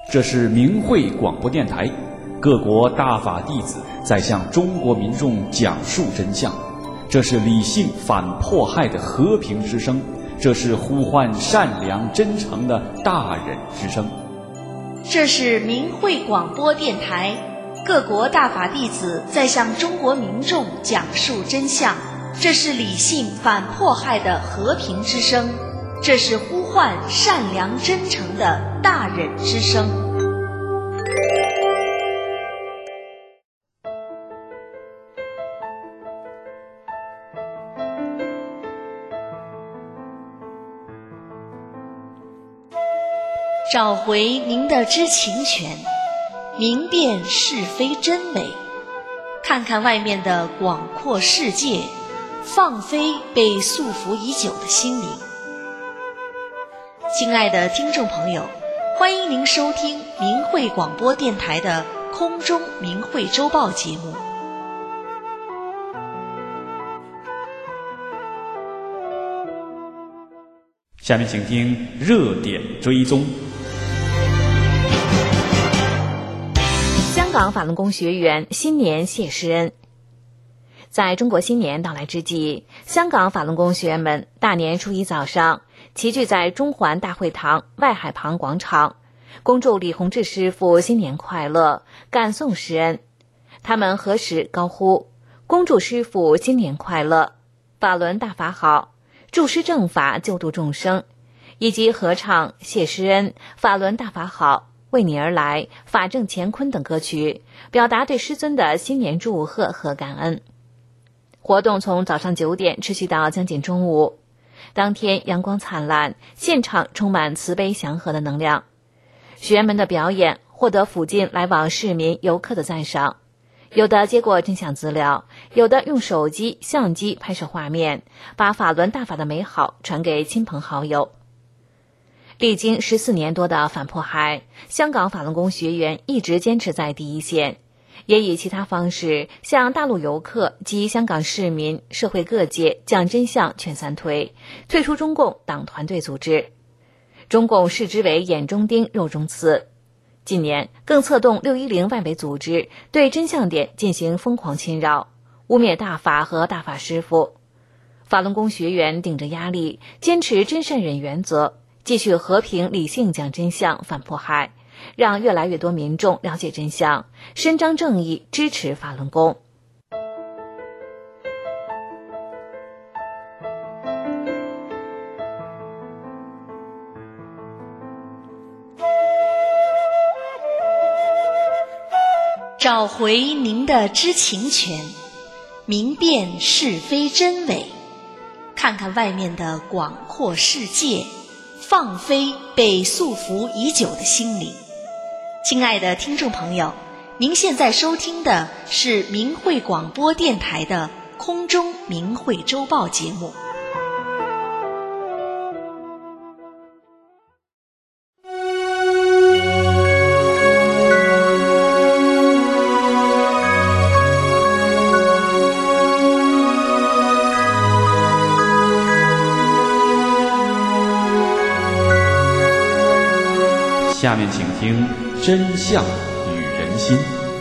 这是明慧广播电台，各国大法弟子在向中国民众讲述真相。这是理性反迫害的和平之声，这是呼唤善良真诚的大忍之声。 这是明慧广播电台，各国大法弟子在向中国民众讲述真相。这是理性反迫害的和平之声，这是呼唤善良真诚的大忍之声。找回您的知情权，明辨是非真伪，看看外面的广阔世界，放飞被束缚已久的心灵。亲爱的听众朋友，欢迎您收听明慧广播电台的空中明慧周报节目。 下面请听热点追踪。 香港法轮功学员新年谢师恩。在中国新年到来之际，香港法轮功学员们大年初一早上齐聚在中环大会堂外海旁广场，恭祝李洪志师傅新年快乐，感颂师恩。他们合十高呼恭祝师傅新年快乐，法轮大法好，助师正法救度众生，以及合唱谢师恩、法轮大法好、为你而来、法正乾坤等歌曲，表达对师尊的新年祝贺和感恩。活动从早上9点持续到将近中午。当天阳光灿烂，现场充满慈悲祥和的能量。学员们的表演获得附近来往市民游客的赞赏，有的接过真相资料，有的用手机相机拍摄画面，把法轮大法的美好传给亲朋好友。历经14年多的反迫害，香港法轮功学员一直坚持在第一线，也以其他方式向大陆游客及香港市民、社会各界讲真相、劝三退，退出中共党团队组织。中共视之为眼中钉、肉中刺。近年更策动610外围组织对真相点进行疯狂侵扰，污蔑大法和大法师父。法轮功学员顶着压力，坚持真善忍原则，继续和平理性讲真相、反迫害，让越来越多民众了解真相，伸张正义，支持法轮功。 找回您的知情权，明辨是非真伪，看看外面的广阔世界，放飞被束缚已久的心灵。亲爱的听众朋友，您现在收听的是明慧广播电台的空中明慧周报节目。 下面请听真相与人心。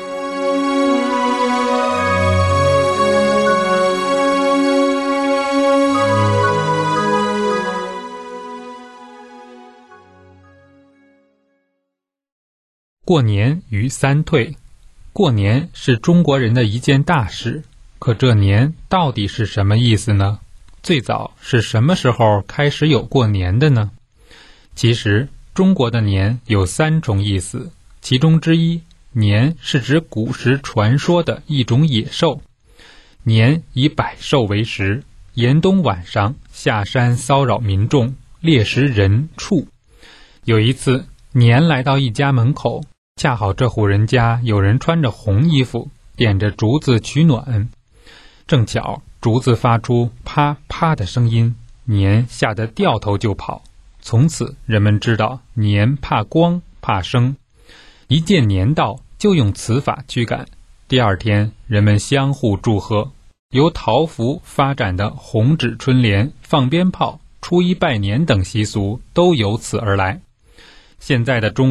过年与三退。过年是中国人的一件大事，可这年到底是什么意思呢？最早是什么时候开始有过年的呢？其实中国的年有3种意思，其中之一，年是指古时传说的一种野兽。年以百兽为食，严冬晚上下山骚扰民众，猎食人畜。有一次，年来到一家门口，恰好这户人家有人穿着红衣服，点着竹子取暖。正巧竹子发出啪啪的声音，年吓得掉头就跑。从此人们知道年怕光怕生，一见年到就用此法驱赶。第二天人们相互祝贺，由桃符发展的红纸春联、放鞭炮、初一拜年等习俗都由此而来。现在的中国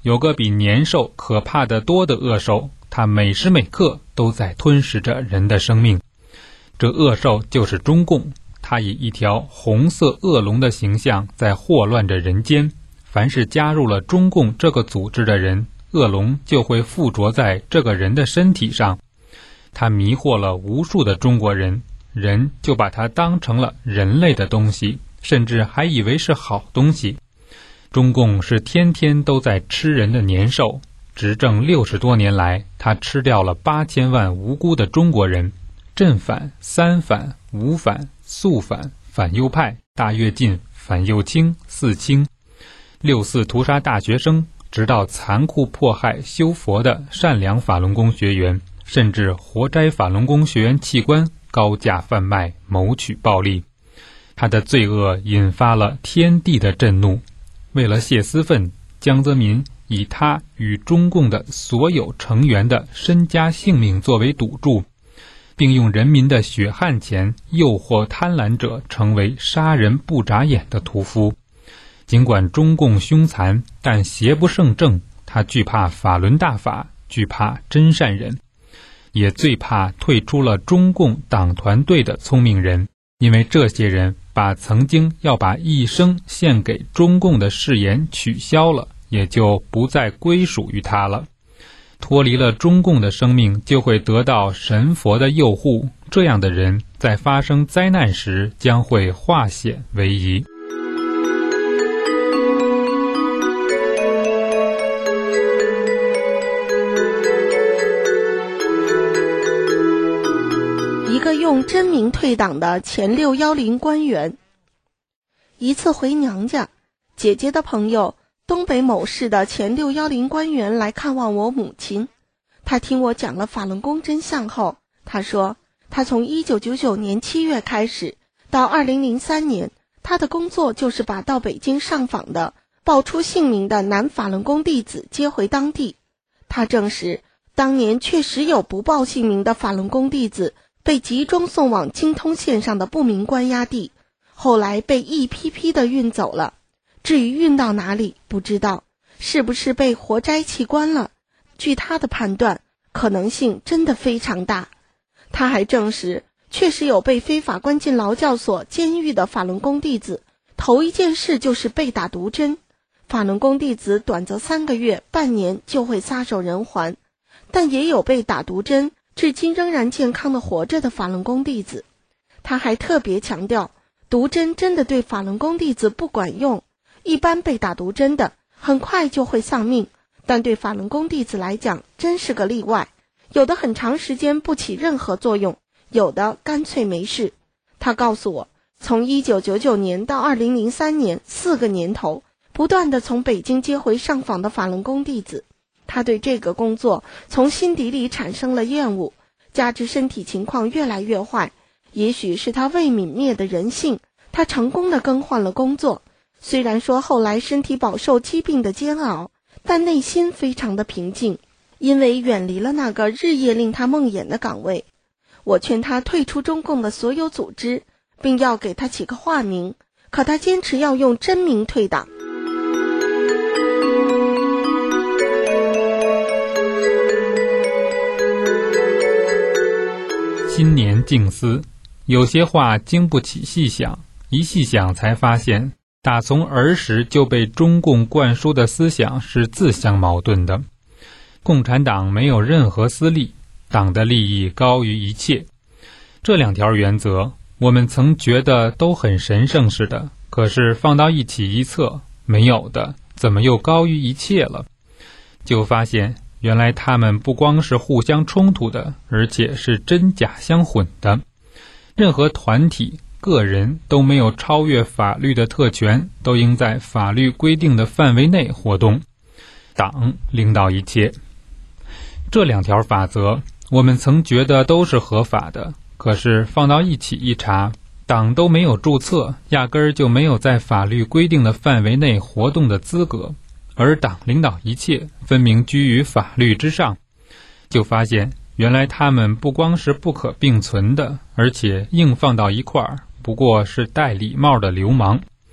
有个比年兽可怕得多的恶兽，它每时每刻都在吞噬着人的生命。这恶兽就是中共，它以一条红色恶龙的形象在祸乱着人间。凡是加入了中共这个组织的人，恶龙就会附着在这个人的身体上。它迷惑了无数的中国人，人就把它当成了人类的东西，甚至还以为是好东西。中共是天天都在吃人的年兽，执政60多年来，他吃掉了8000万无辜的中国人。正反、三反、五反、肃反、反右派、大跃进、反右倾、四清，64屠杀大学生，直到残酷迫害修佛的善良法轮功学员，甚至活摘法轮功学员器官，高价贩卖，谋取暴利。他的罪恶引发了天地的震怒。为了泄私愤，江泽民以他与中共的所有成员的身家性命作为赌注，并用人民的血汗钱诱惑贪婪者成为杀人不眨眼的屠夫。尽管中共凶残，但邪不胜正，他惧怕法轮大法，惧怕真善人，也最怕退出了中共党团队的聪明人，因为这些人把曾经要把一生献给中共的誓言取消了，也就不再归属于他了。脱离了中共的生命，就会得到神佛的佑护，这样的人在发生灾难时将会化险为夷。 一个用真名退党的前610官员。一次回娘家，姐姐的朋友东北某市的前610官员来看望我母亲。他听我讲了法轮功真相后，他说他从1999年7月开始到2003年，他的工作就是把到北京上访的报出姓名的男法轮功弟子接回当地。他证实当年确实有不报姓名的法轮功弟子被集中送往京通线上的不明关押地，后来被一批批地运走了。至于运到哪里不知道，是不是被活摘器官了，据他的判断，可能性真的非常大。他还证实确实有被非法关进劳教所、监狱的法轮功弟子，头一件事就是被打毒针。法轮功弟子短则3个月、半年就会撒手人寰，但也有被打毒针至今仍然健康的活着的法轮功弟子。他还特别强调，毒针真的对法轮功弟子不管用，一般被打毒针的很快就会丧命，但对法轮功弟子来讲真是个例外，有的很长时间不起任何作用，有的干脆没事。他告诉我，从1999年到2003年4个年头，不断地从北京接回上访的法轮功弟子。他对这个工作从心底里产生了厌恶，加之身体情况越来越坏，也许是他未泯灭的人性，他成功地更换了工作。虽然说后来身体饱受疾病的煎熬，但内心非常的平静，因为远离了那个日夜令他梦魇的岗位。我劝他退出中共的所有组织，并要给他起个化名，可他坚持要用真名退党。 新年静思，有些话经不起细想，一细想才发现，打从儿时就被中共灌输的思想是自相矛盾的。共产党没有任何私利，党的利益高于一切。这2条原则，我们曾觉得都很神圣似的，可是放到一起一测，没有的，怎么又高于一切了？就发现原来他们不光是互相冲突的，而且是真假相混的。任何团体、个人都没有超越法律的特权，都应在法律规定的范围内活动。党领导一切。这2条法则，我们曾觉得都是合法的，可是放到一起一查，党都没有注册，压根儿就没有在法律规定的范围内活动的资格，而党领导一切，分明居于法律之上。就发现原来他们不光是不可并存的，而且硬放到一块儿，不过是戴礼帽的流氓。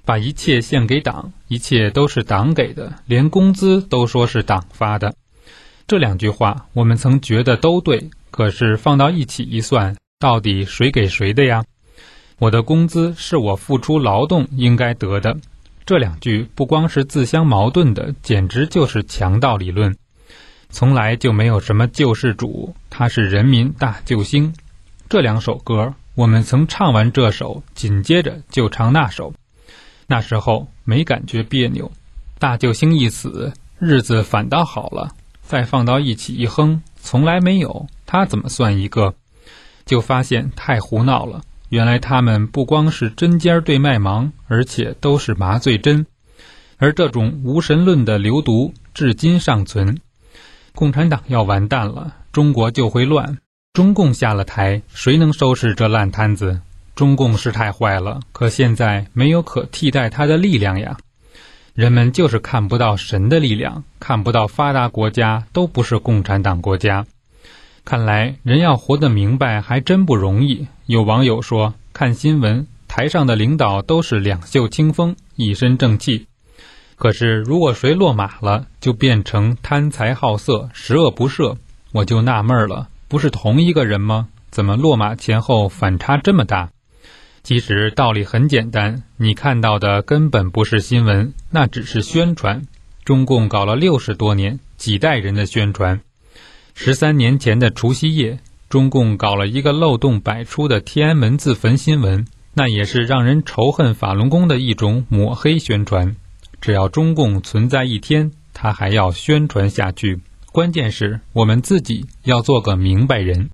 把一切献给党，一切都是党给的，连工资都说是党发的。这2句话我们曾觉得都对，可是放到一起一算，到底谁给谁的呀？我的工资是我付出劳动应该得的。这2句不光是自相矛盾的，简直就是强盗理论。从来就没有什么救世主，他是人民大救星。这2首歌我们曾唱完这首，紧接着就唱那首。那时候没感觉别扭，大救星一死，日子反倒好了。再放到一起一哼，从来没有，他怎么算一个？就发现太胡闹了。原来他们不光是针尖对麦芒，而且都是麻醉针。而这种无神论的流毒至今尚存。共产党要完蛋了，中国就会乱。中共下了台，谁能收拾这烂摊子？中共是太坏了，可现在没有可替代它的力量呀。人们就是看不到神的力量，看不到发达国家都不是共产党国家。看来人要活得明白还真不容易。有网友说，看新闻，台上的领导都是两袖清风，一身正气。可是如果谁落马了，就变成贪财好色，十恶不赦。我就纳闷了，不是同一个人吗？怎么落马前后反差这么大？其实道理很简单，你看到的根本不是新闻，那只是宣传。中共搞了60多年，几代人的宣传。13年前的除夕夜，中共搞了一个漏洞百出的天安门自焚新闻，那也是让人仇恨法轮功的一种抹黑宣传。只要中共存在一天，他还要宣传下去。关键是我们自己要做个明白人。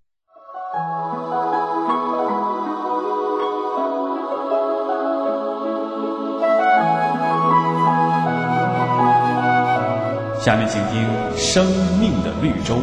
下面请听《生命的绿洲》。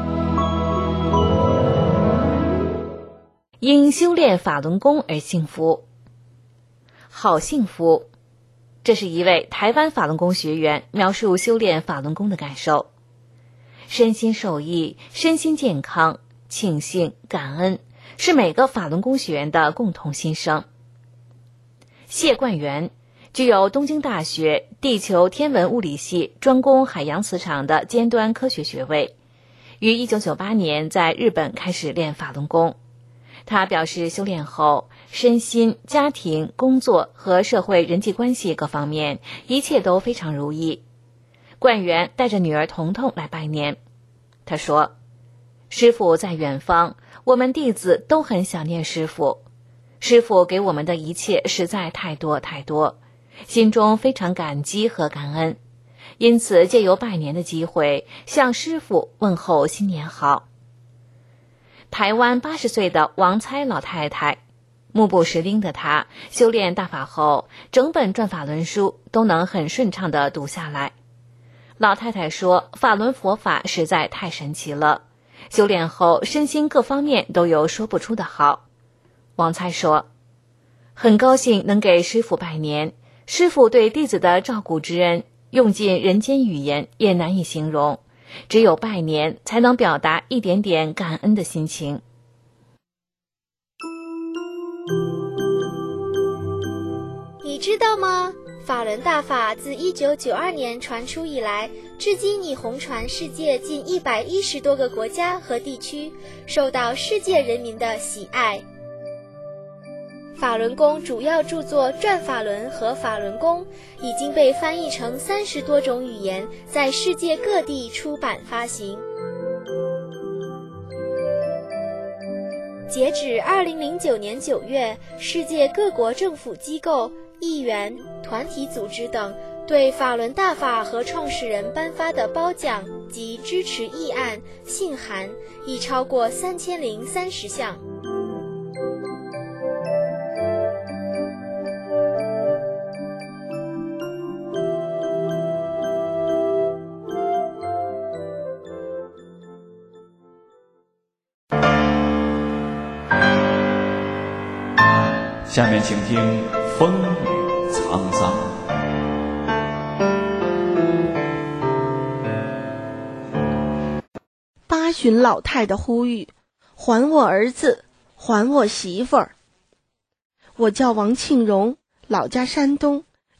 因修炼法轮功而幸福，好幸福。这是一位台湾法轮功学员描述修炼法轮功的感受。身心受益，身心健康，庆幸感恩，是每个法轮功学员的共同心声。谢冠元具有东京大学地球天文物理系专攻海洋磁场的尖端科学学位，于1998年在日本开始练法轮功。他表示，修炼后身心、家庭、工作和社会人际关系各方面一切都非常如意。冠元带着女儿彤彤来拜年，他说：师父在远方，我们弟子都很想念师父，师父给我们的一切实在太多太多，心中非常感激和感恩，因此借由拜年的机会向师父问候新年好。台湾80岁的王猜老太太，目不识丁的她修炼大法后，整本转法轮书都能很顺畅地读下来。老太太说，法轮佛法实在太神奇了，修炼后身心各方面都有说不出的好。王猜说，很高兴能给师父拜年，师父对弟子的照顾之恩，用尽人间语言也难以形容，只有拜年才能表达一点点感恩的心情。 你知道吗？法轮大法自1992年传出以来，至今已红传世界近110多个国家和地区，受到世界人民的喜爱。法轮功主要著作《转法轮》和《法轮功》已经被翻译成30多种语言，在世界各地出版发行。截止2009年9月，世界各国政府机构、议员、团体组织等对法轮大法和创始人颁发的褒奖及支持议案、信函已超过3030项。 下面请听《风雨沧桑》。 八旬老太的呼吁：还我儿子，还我媳妇儿。我叫王庆荣，老家山东，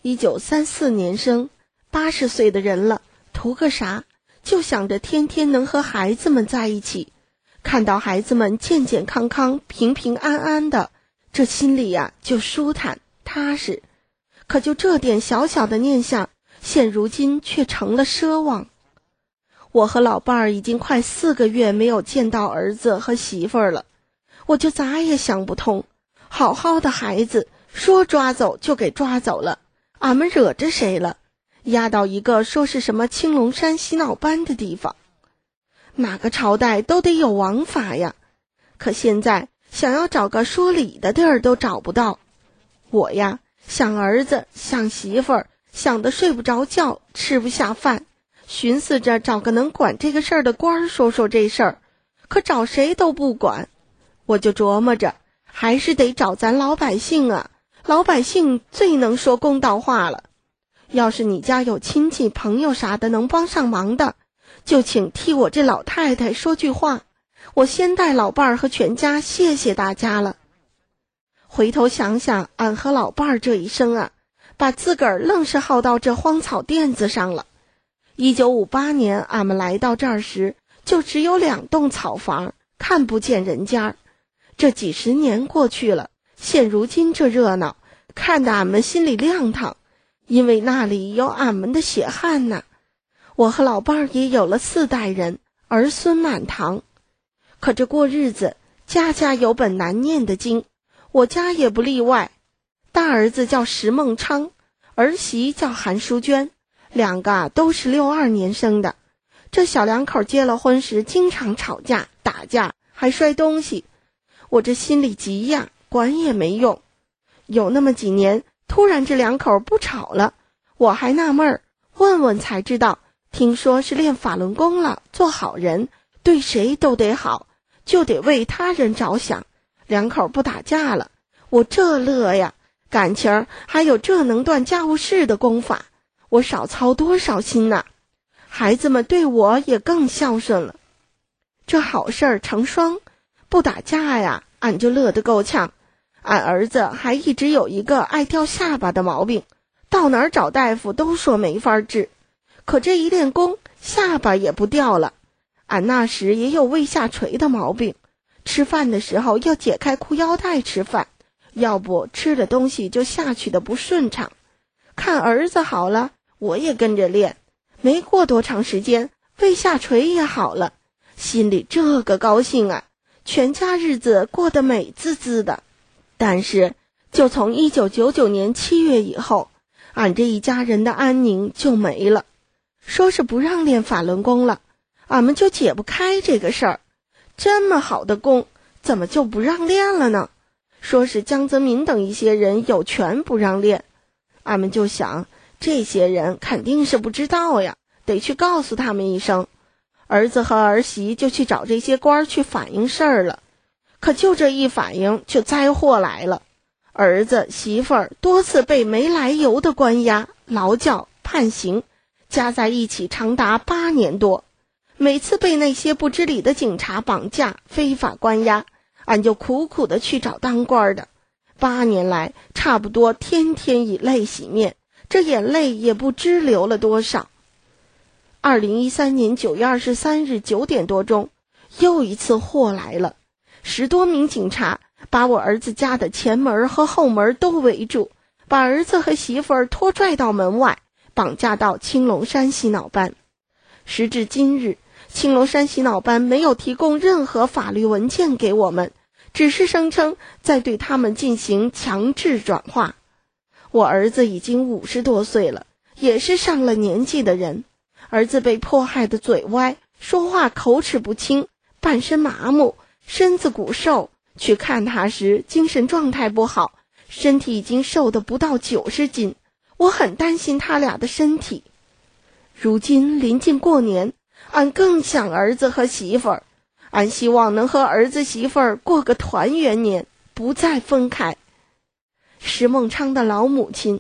1934年生，80岁的人了，图个啥？就想着天天能和孩子们在一起，看到孩子们健健康康、平平安安的，这心里呀就舒坦踏实。可就这点小小的念想，现如今却成了奢望。我和老伴儿已经快4个月没有见到儿子和媳妇儿了，我就咋也想不通，好好的孩子说抓走就给抓走了，俺们惹着谁了？押到一个说是什么青龙山洗脑班的地方，哪个朝代都得有王法呀，可现在想要找个说理的地儿都找不到。我呀，想儿子想媳妇儿，想得睡不着觉，吃不下饭，寻思着找个能管这个事儿的官儿说说这事儿，可找谁都不管。我就琢磨着，还是得找咱老百姓啊，老百姓最能说公道话了。要是你家有亲戚朋友啥的能帮上忙的，就请替我这老太太说句话，我先带老伴儿和全家谢谢大家了。回头想想，俺和老伴儿这一生啊，把自个儿愣是耗到这荒草甸子上了。1958年俺们来到这儿时，就只有2栋草房，看不见人家。这几十年过去了，现如今这热闹，看得俺们心里亮堂，因为那里有俺们的血汗呐。我和老伴儿也有了4代人，儿孙满堂。可这过日子，家家有本难念的经，我家也不例外。大儿子叫石孟昌，儿媳叫韩淑娟，2个都是62年生的。这小两口结了婚时经常吵架打架，还摔东西。我这心里急呀，管也没用。有那么几年，突然这2口不吵了，我还纳闷儿，问问才知道，听说是练法轮功了，做好人，对谁都得好，就得为他人着想，2口不打架了。我这乐呀，感情儿还有这能断家务事的功法，我少操多少心呐。孩子们对我也更孝顺了。这好事儿成双，不打架呀，俺就乐得够呛。俺儿子还一直有一个爱掉下巴的毛病，到哪儿找大夫都说没法治，可这一练功，下巴也不掉了。俺那时也有胃下垂的毛病，吃饭的时候要解开裤腰带吃饭，要不吃的东西就下去的不顺畅。看儿子好了，我也跟着练，没过多长时间，胃下垂也好了，心里这个高兴啊，全家日子过得美滋滋的。但是就从1999年7月以后，俺这一家人的安宁就没了。说是不让练法轮功了，俺们就解不开这个事儿。这么好的功，怎么就不让练了呢？说是江泽民等一些人有权不让练。俺们就想，这些人肯定是不知道呀，得去告诉他们一声。儿子和儿媳就去找这些官去反映事儿了。可就这一反映，就灾祸来了。儿子媳妇儿多次被没来由的关押、劳教、判刑，加在一起长达8年多。每次被那些不知理的警察绑架、非法关押，俺就苦苦的去找当官的。8年来，差不多天天以泪洗面，这眼泪也不知流了多少。2013年9月23日9点多钟，又一次祸来了。10多名警察把我儿子家的前门和后门都围住，把儿子和媳妇儿拖拽到门外，绑架到青龙山洗脑班。时至今日，青龙山洗脑班没有提供任何法律文件给我们，只是声称在对他们进行强制转化。我儿子已经50多岁了，也是上了年纪的人。儿子被迫害的嘴歪，说话口齿不清，半身麻木，身子骨瘦，去看他时精神状态不好，身体已经瘦得不到90斤，我很担心他俩的身体。如今临近过年，俺更想儿子和媳妇儿，俺希望能和儿子媳妇儿过个团圆年，不再分开。石孟昌的老母亲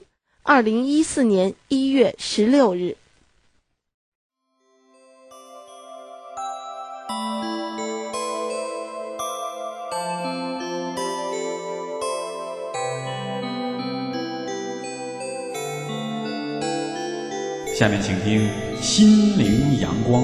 ，2014年1月16日。 下面请听《心灵阳光》。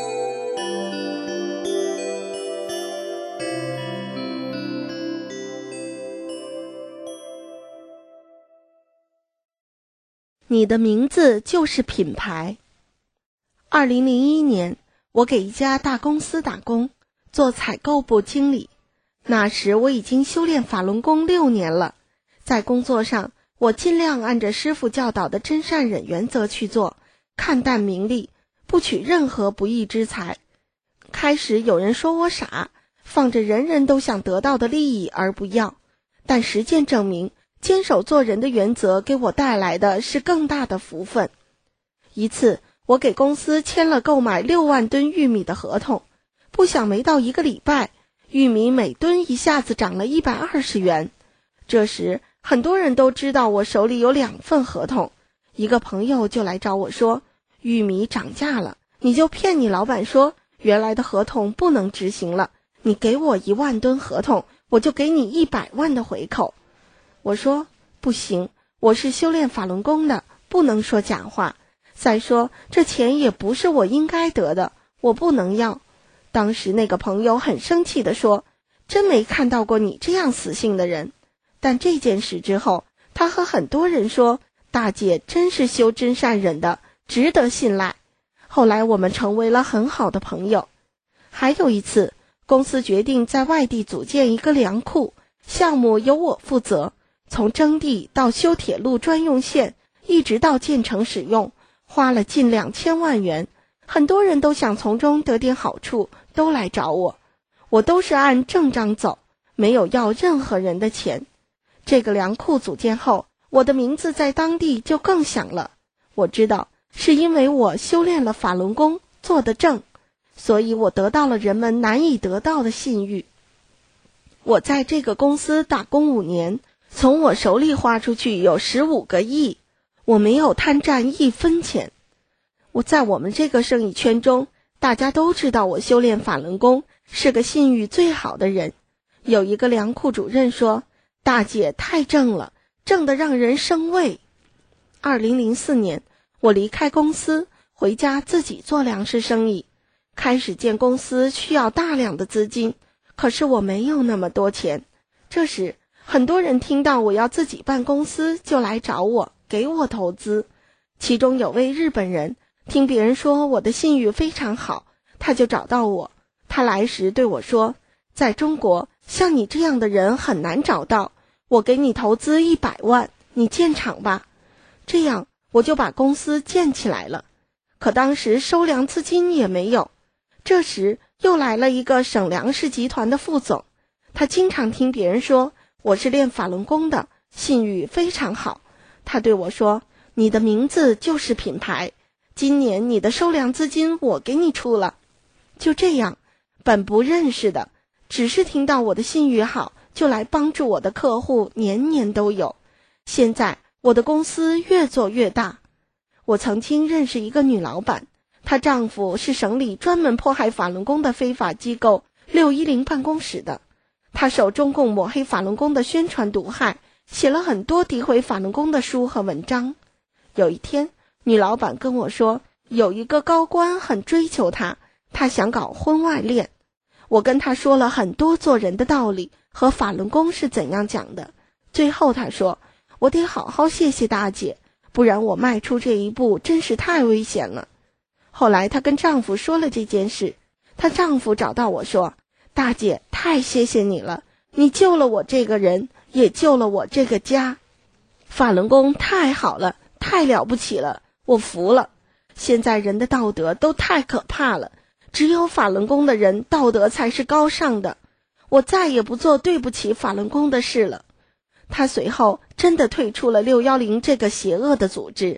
你的名字就是品牌。2001年，我给一家大公司打工，做采购部经理。那时我已经修炼法轮功6年了，在工作上，我尽量按着师父教导的真善忍原则去做，看淡名利，不取任何不义之财。开始有人说我傻，放着人人都想得到的利益而不要，但实践证明，坚守做人的原则给我带来的是更大的福分。一次，我给公司签了购买6万吨玉米的合同，不想没到1个礼拜，玉米每吨一下子涨了120元。这时，很多人都知道我手里有2份合同，一个朋友就来找我说，玉米涨价了，你就骗你老板说，原来的合同不能执行了，你给我1万吨合同，我就给你100万的回扣。我说不行，我是修炼法轮功的，不能说假话。再说这钱也不是我应该得的，我不能要。当时那个朋友很生气地说，真没看到过你这样死性的人。但这件事之后，他和很多人说，大姐真是修真善忍的，值得信赖。后来我们成为了很好的朋友。还有一次，公司决定在外地组建一个粮库，项目由我负责，从征地到修铁路专用线，一直到建成使用，花了近2000万元。很多人都想从中得点好处，都来找我，我都是按正章走，没有要任何人的钱。这个粮库组建后，我的名字在当地就更响了。我知道是因为我修炼了法轮功，做得正，所以我得到了人们难以得到的信誉。我在这个公司打工5年，从我手里花出去有15个亿，我没有贪占1分钱。我在我们这个生意圈中，大家都知道我修炼法轮功，是个信誉最好的人。有一个粮库主任说，大姐太正了，正得让人生畏。2004年，我离开公司，回家自己做粮食生意。开始建公司需要大量的资金，可是我没有那么多钱。这时，很多人听到我要自己办公司，就来找我，给我投资。其中有位日本人，听别人说我的信誉非常好，他就找到我。他来时对我说，在中国，像你这样的人很难找到，我给你投资100万，你建厂吧。这样我就把公司建起来了。可当时收粮资金也没有。这时又来了一个省粮食集团的副总，他经常听别人说我是练法轮功的，信誉非常好。他对我说，你的名字就是品牌，今年你的收粮资金我给你出了。就这样，本不认识的，只是听到我的信誉好，就来帮助我的客户，年年都有。现在我的公司越做越大。我曾经认识一个女老板，她丈夫是省里专门迫害法轮功的非法机构610办公室的，她受中共抹黑法轮功的宣传毒害，写了很多诋毁法轮功的书和文章。有一天，女老板跟我说，有一个高官很追求她，她想搞婚外恋。我跟她说了很多做人的道理和法轮功是怎样讲的。最后她说，我得好好谢谢大姐，不然我迈出这一步真是太危险了。后来她跟丈夫说了这件事，她丈夫找到我说，大姐太谢谢你了，你救了我这个人，也救了我这个家。法轮功太好了，太了不起了，我服了。现在人的道德都太可怕了，只有法轮功的人道德才是高尚的。我再也不做对不起法轮功的事了。他随后真的退出了610这个邪恶的组织。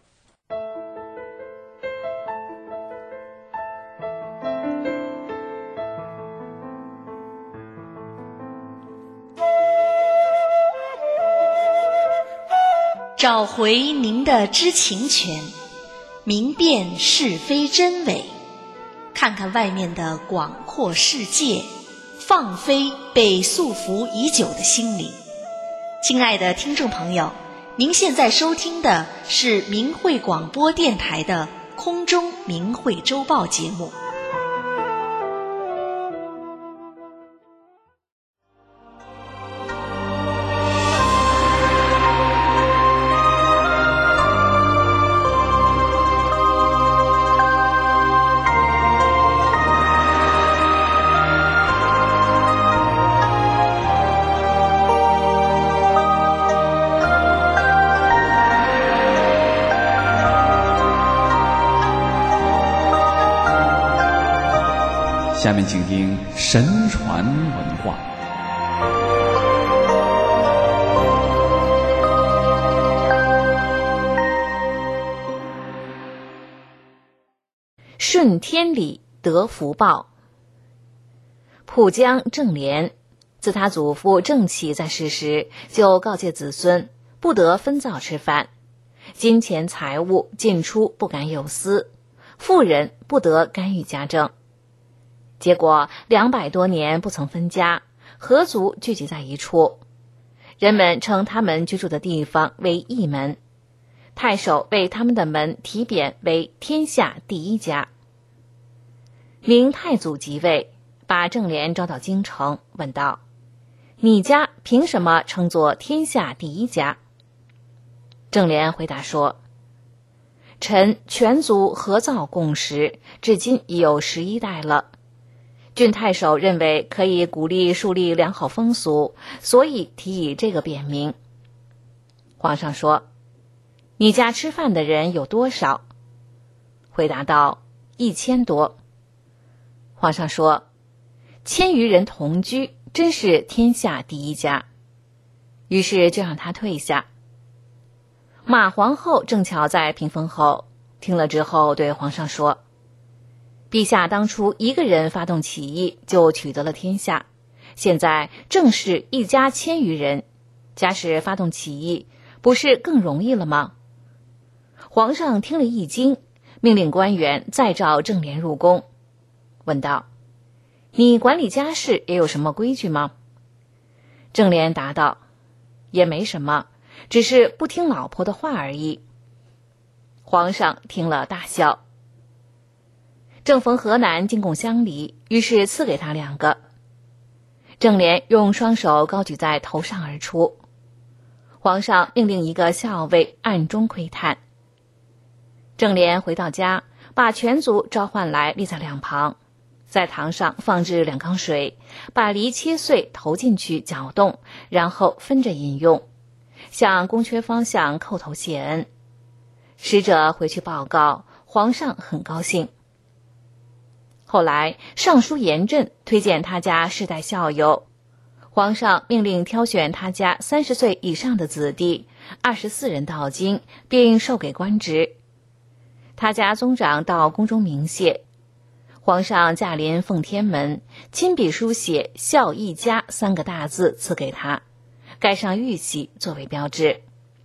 找回您的知情权，明辨是非真伪，看看外面的广阔世界，放飞被束缚已久的心灵。亲爱的听众朋友， 您现在收听的是明慧广播电台的空中明慧周报节目。 下面请听神传文化。 顺天理得福报。浦江郑莲，自他祖父郑启在世时，就告诫子孙不得分灶吃饭，金钱财物进出不敢有私，妇人不得干预家政。结果200多年不曾分家，合族聚集在一处，人们称他们居住的地方为义门，太守为他们的门题匾为天下第一家。明太祖即位，把郑莲招到京城，问道：你家凭什么称作天下第一家？郑莲回答说：臣全族合灶共食，至今已有11代了。郡太守认为可以鼓励树立良好风俗，所以提议这个匾名。皇上说：你家吃饭的人有多少？回答道：1000多。皇上说：1000余人同居，真是天下第一家。于是就让他退下。马皇后正巧在屏风后，听了之后对皇上说：陛下当初一个人发动起义就取得了天下，现在正是一家1000余人，假使发动起义，不是更容易了吗？皇上听了一惊，命令官员再召郑莲入宫，问道：你管理家事也有什么规矩吗？郑莲答道：也没什么，只是不听老婆的话而已。皇上听了大笑。正逢河南进贡乡里，于是赐给他2个。郑莲用双手高举在头上而出，皇上命令一个校尉暗中窥探。郑莲回到家，把全族召唤来，立在两旁，在堂上放置2缸水，把梨切碎投进去搅动，然后分着饮用，向宫阙方向叩头谢恩。使者回去报告，皇上很高兴。后来尚书严震推荐他家世代校友，皇上命令挑选他家30岁以上的子弟24人到京，并授给官职。他家宗长到宫中鸣谢，皇上驾临奉天门，亲笔书写孝一家3个大字赐给他，盖上玉玺作为标志。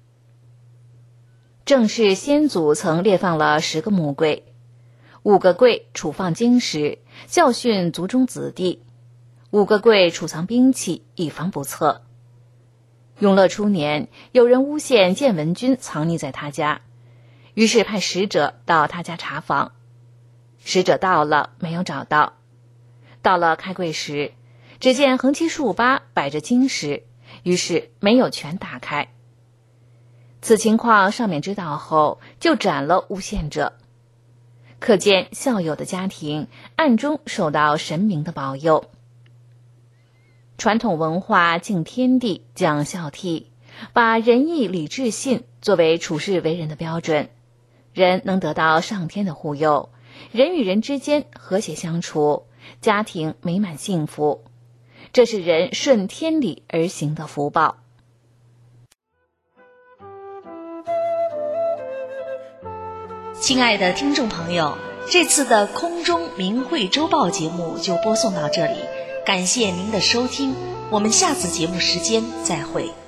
郑氏先祖曾列放了10个木柜，5个柜储放经史，教训族中子弟；5个柜储藏兵器，以防不测。永乐初年，有人诬陷建文君藏匿在他家，于是派使者到他家查访。使者到了，没有找到。到了开柜时，只见横七竖八摆着经史，于是没有全打开。此情况上面知道后，就斩了诬陷者。可见孝友的家庭暗中受到神明的保佑。传统文化敬天地，讲孝悌，把仁义礼智信作为处事为人的标准，人能得到上天的护佑，人与人之间和谐相处，家庭美满幸福，这是人顺天理而行的福报。 亲爱的听众朋友，这次的空中明慧周报节目就播送到这里，感谢您的收听，我们下次节目时间再会。